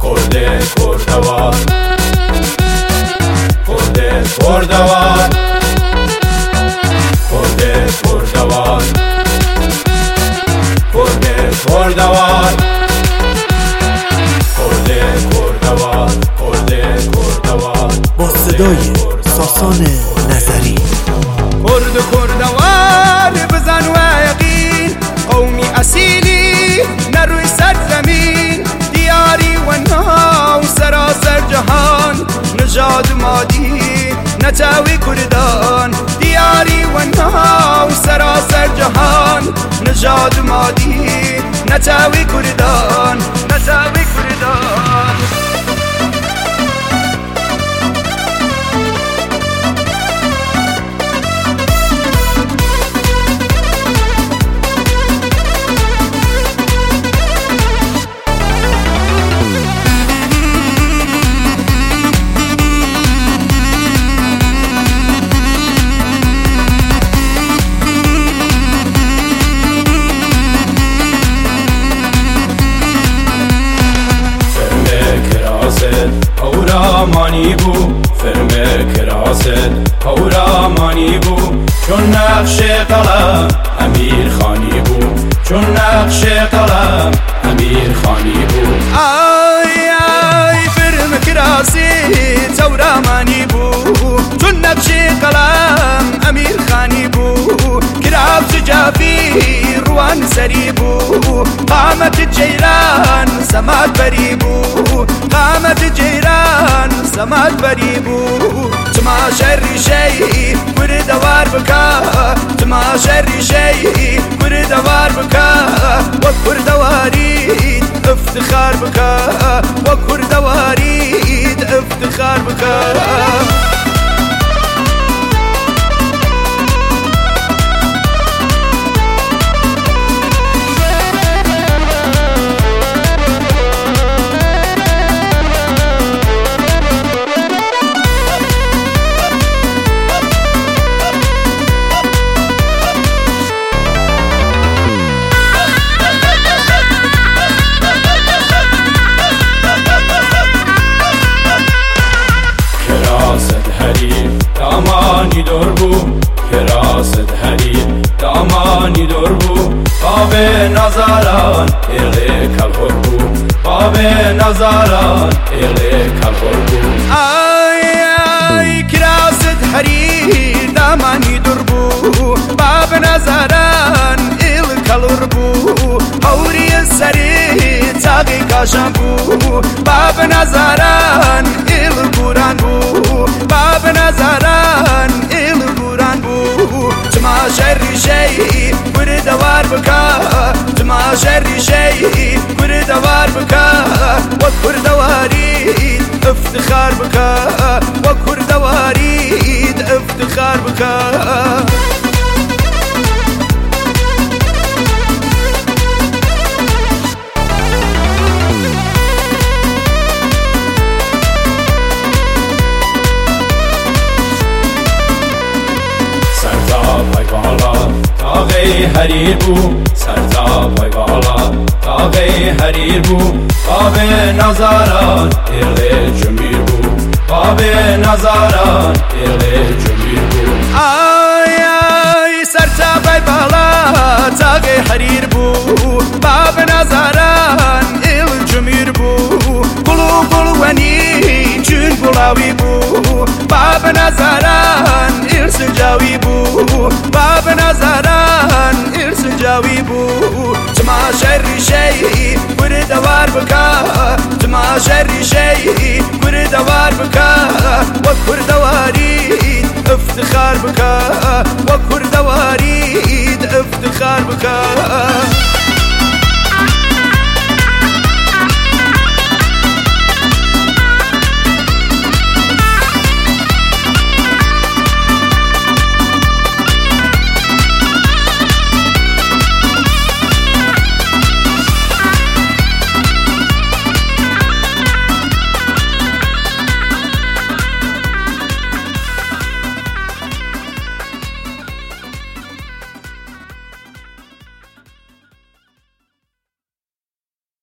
خورده کردوار خورده کردوار خورده کردوار خورده کردوار خورده کردوار خورده کردوار با صدای ساسان نظری کرد کردوار بزن و یقین قومی اصیلی نروی سرزمین دیاری و ناو سراسر جهان نژاد مادی نتاوی کردان دیاری و ناو سراسر جهان نژاد مادی نتاوی کردان نتاوی کردان مانی بو فرم کراست هورا مانی بو چون نقش قلم امیر خانی بو چون نقش قلم امیر خانی بو آی آی فرم کراست هورا مانی بو چون نقش قلم امیر خانی بو کراب جافی روان سری بو قامت جیران سمات بری بو قامت جیران سمات بری بو تما شری شی کردوار بکا تما شری شی کردوار بکا و کردوارید افتخار بکا و کردوارید افتخار بکا دامانی دور بو کراست حریر دامانی دور بو باب نظران ایغی کلخور بو باب نظران ایغی کلخور بو آی آی کراست حریر دامانی دور بو باب نظران ایغی کلخور بو هوری سری تاقی کاشم بو باب نظران ایغی بوران بو باب نظران ایل بوران بو تما شری شی کردوار بکا تما شری شی کردوار بکا و کردوارید افتخار بکا و کردوارید افتخار بکا تاغی حریر بو سرتا پای بالا تاغی حریر بو باب نظران ایغی جمیر بو باب نظران ایغی جمیر بو آی آی سرتا پای بالا تاغی حریر بو باب نظران ایغی جمیر بو گلو گلو ونی چون گلاوی بو باب نظران ایغی سنجاوی بو باب نظران جاوی بو تما شری شی کردوار بکا تما شری شی کردوار بکا و کردوارید افتخار بکا و کردوارید افتخار بکا